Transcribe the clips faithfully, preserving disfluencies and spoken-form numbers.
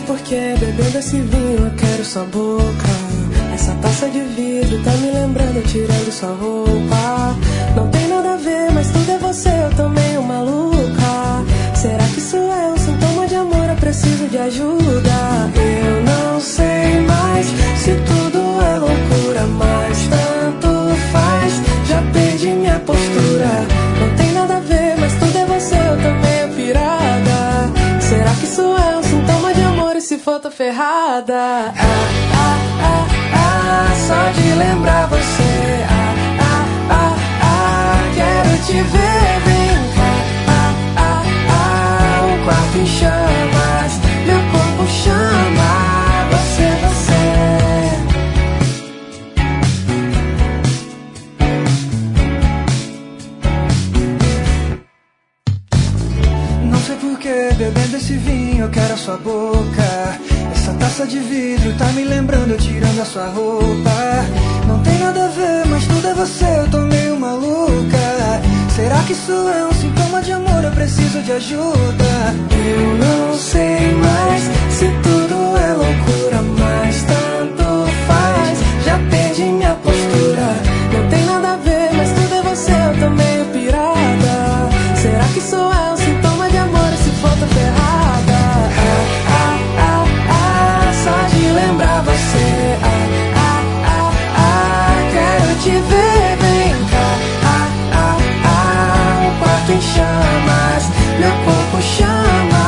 porque bebendo esse vinho eu quero sua boca. Essa taça de vidro tá me lembrando, tirando sua roupa. Não tem nada a ver, mas tudo é você, eu tô meio maluca. Será que isso é um sintoma de amor? Eu preciso de ajuda. Eu não sei mais se tudo é loucura, mas tanto faz, já perdi minha postura. Não tem nada a ver, mas tudo é você, eu tô meio pirada. Será que isso é um sintoma de amor? E se for, tô ferrada. Ah, ah, ah, ah, só de lembrar você. Ah, ah, ah, ah, quero te ver, vem cá. Ah, ah, ah, o quarto em chamas, meu corpo chama, você, você. Não sei porquê, bebendo esse vinho eu quero a sua boca. Essa taça de vidro tá me lembrando, eu tirando a sua roupa. Não tem nada a ver, mas tudo é você, eu tô meio maluca. Será que isso é um sintoma de amor? Eu preciso de ajuda. Eu não sei mais se tudo é loucura, mas tanto faz, já perdi minha postura. Não tem nada a ver, mas tudo é você, eu tô meio pirada. Será que isso é um sintoma de amor? E se for, tô ferrada. Ah, ah, ah, ah, só de lembrar você. Ah, ah, ah, ah, quero te ver, vem cá. Ah, ah, ah, o quarto em chamas, meu corpo chama.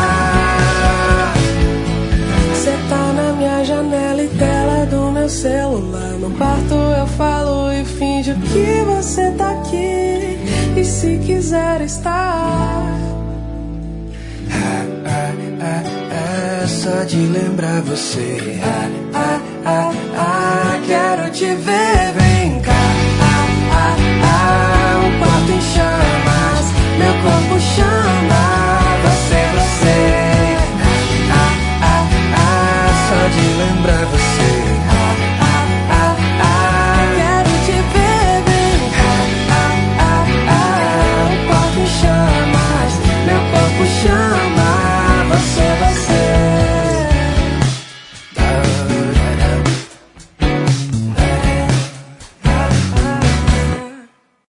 Cê tá na minha janela e tela do meu celular. No quarto eu falo e finjo que você tá aqui. E se quiser estar, Ah, ah, ah, ah, só de lembrar você. ah, ah, ah, ah, quero te ver, vem